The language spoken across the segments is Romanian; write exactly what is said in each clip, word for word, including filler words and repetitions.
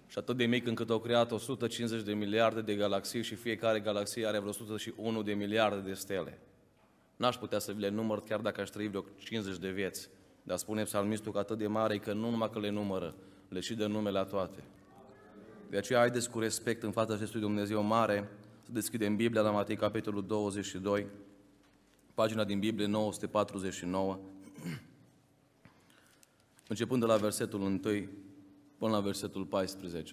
și atât de mic încât au creat o sută cincizeci de miliarde de galaxii și fiecare galaxie are vreo o sută unu de miliarde de stele. N-aș putea să vi le număr chiar dacă aș trăi vreo cincizeci de vieți. Dar spune psalmistul că atât de mare e că nu numai că le numără, le și dă nume la toate. De aceea haideți cu respect în fața acestui Dumnezeu mare să deschidem Biblia la Matei, capitolul douăzeci și doi, pagina din Biblie nouă sute patruzeci și nouă, începând de la versetul unu până la versetul paisprezece.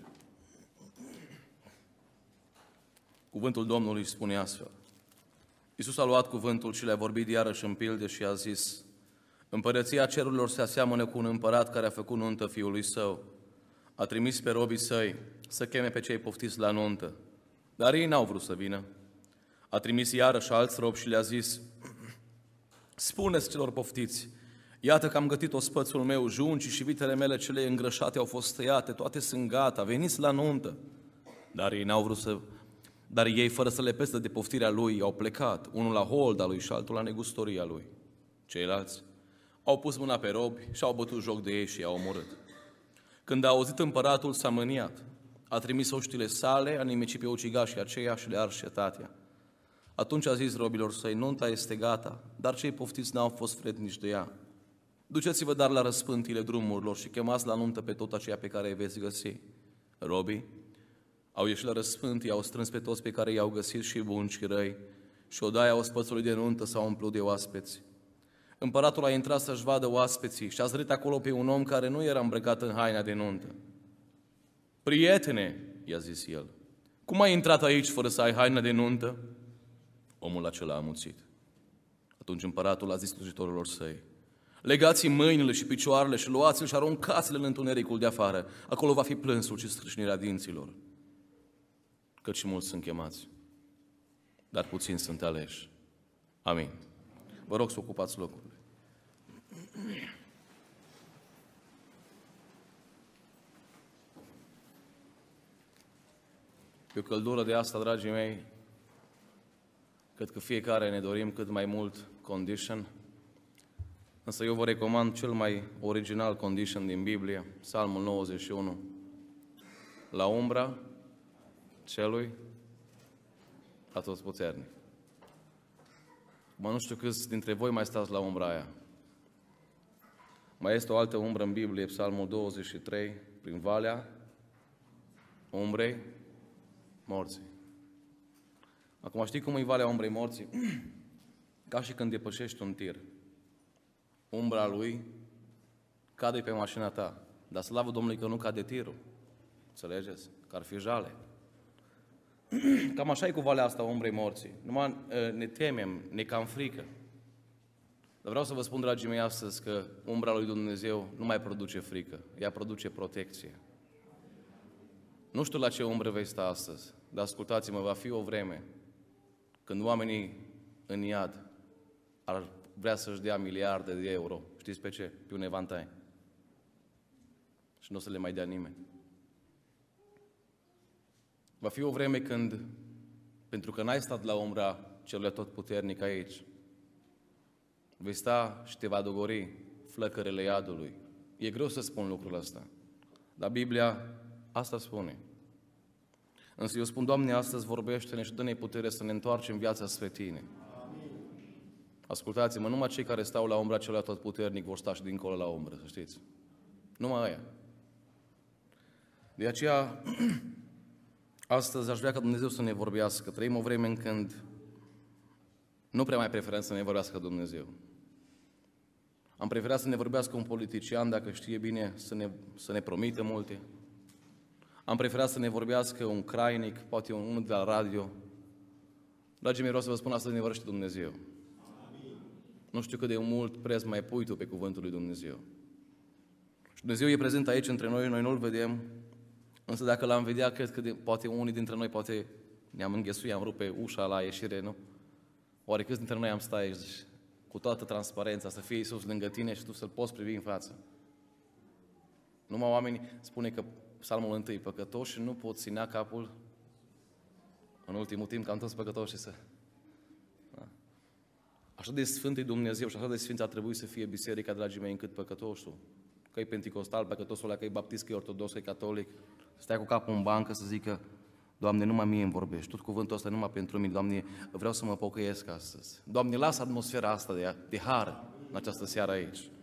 Cuvântul Domnului spune astfel. Iisus a luat cuvântul și le-a vorbit iarăși în pilde și a zis: Împărăția cerurilor se aseamănă cu un împărat care a făcut nuntă fiului său. A trimis pe robii săi să cheme pe cei poftiți la nuntă, dar ei n-au vrut să vină. A trimis iarăși alți robi și le-a zis: Spuneți celor poftiți, iată că am gătit ospățul meu, juncii și vitele mele cele îngrășate au fost tăiate, toate sunt gata, veniți la nuntă. Dar ei n-au vrut să... Dar ei, fără să le peste de poftirea lui, au plecat, unul la holda lui și altul la negustoria lui. Ceilalți au pus mâna pe robi și au bătut joc de ei și i-au omorât. Când a auzit împăratul, s-a mâniat. A trimis oștile sale, a nimicit pe ucigașii aceia și le-a ars cetatea. Atunci a zis robilor săi: Nunta este gata, dar cei poftiți n-au fost vrednici de ea. Duceți-vă dar la răspântile drumurilor și chemați la nuntă pe tot aceea pe care îi veți găsi. Robii au ieșit la răspântii, au strâns pe toți pe care i-au găsit, și buni și răi, și odaia ospățului de nuntă s-a umplut de oaspeți. Împăratul a intrat să-și vadă oaspeții și a zărit acolo pe un om care nu era îmbrăcat în haina de nuntă. Prietene, i-a zis el, cum ai intrat aici fără să ai haina de nuntă? Omul acela a amuțit. Atunci împăratul a zis slujitorilor săi: Legați-i mâinile și picioarele și luați-l și aruncați-l în întunericul de afară. Acolo va fi plânsul și strâșnirea dinților. Căci mulți sunt chemați, dar puțini sunt aleși. Amin. Vă rog să ocupați locurile. Pe o căldură de asta, dragii mei, cred că fiecare ne dorim cât mai mult condition, însă eu vă recomand cel mai original condition din Biblie, Psalmul nouăzeci și unu. La umbra celui atotputernic. Mă, nu știu câți dintre voi mai stați la umbra aia. Mai este o altă umbră în Biblie, Psalmul douăzeci și trei, prin valea umbrei morții. Acum știi cum e valea umbrei morții? Ca și când depășești un tir. Umbra lui cade pe mașina ta, dar slavă Domnului că nu cade tirul. Înțelegeți? Că ar fi jale. Cam așa e cu valea asta umbrei morții. Numai ne temem, ne cam frică. Dar vreau să vă spun, dragii mei, astăzi că umbra lui Dumnezeu nu mai produce frică, ea produce protecție. Nu știu la ce umbră vei sta astăzi, dar ascultați-mă, va fi o vreme când oamenii în iad ar vrea să-și dea miliarde de euro. Știți pe ce? Pe un evantai. Și nu o să le mai dea nimeni. Va fi o vreme când, pentru că n-ai stat la umbra celui atotputernic aici, vei sta și te va dogori flăcărele iadului. E greu să spun lucrul ăsta, dar Biblia asta spune. Însă eu spun, Doamne, astăzi vorbește-ne și dă-ne putere să ne întoarcem viața spre Tine. Amin. Ascultați-mă, numai cei care stau la umbra celui atotputernic vor sta și dincolo la umbră, să știți. Numai aia. De aceea, astăzi aș vrea ca Dumnezeu să ne vorbească. Trăim o vreme în când nu prea mai preferăm să ne vorbească Dumnezeu. Am preferat să ne vorbească un politician, dacă știe bine, să ne, să ne promită multe. Am preferat să ne vorbească un crainic, poate unul de la radio. Dragii mei, vreau să vă spun, astăzi ne vorbește Dumnezeu. Amin. Nu știu cât de mult preț mai pui tu pe cuvântul lui Dumnezeu. Și Dumnezeu e prezent aici între noi, noi nu-L vedem, însă dacă L-am vedea, cred că de, poate unii dintre noi, poate ne-am înghesuit, am rupe ușa la ieșire, nu? Oare câți dintre noi am stat aici cu toată transparența, să fie Iisus lângă tine și tu să-L poți privi în față? Numai oamenii, spune că Psalmul întâi, păcătoși nu pot ținea capul în ultimul timp, cam toți păcătoși să... Da. Așa de sfânt e Dumnezeu și așa de sfânt ar trebui să fie biserica, dragii mei, încât păcătosul, că e penticostal, păcătosul ăla, că e baptist, că e ortodox, că e catolic, stai cu capul în bancă să zică, Doamne, numai mie îmi vorbești, tot cuvântul ăsta numai pentru mine, Doamne, vreau să mă pocăiesc astăzi. Doamne, lasă atmosfera asta de, de har în această seară aici.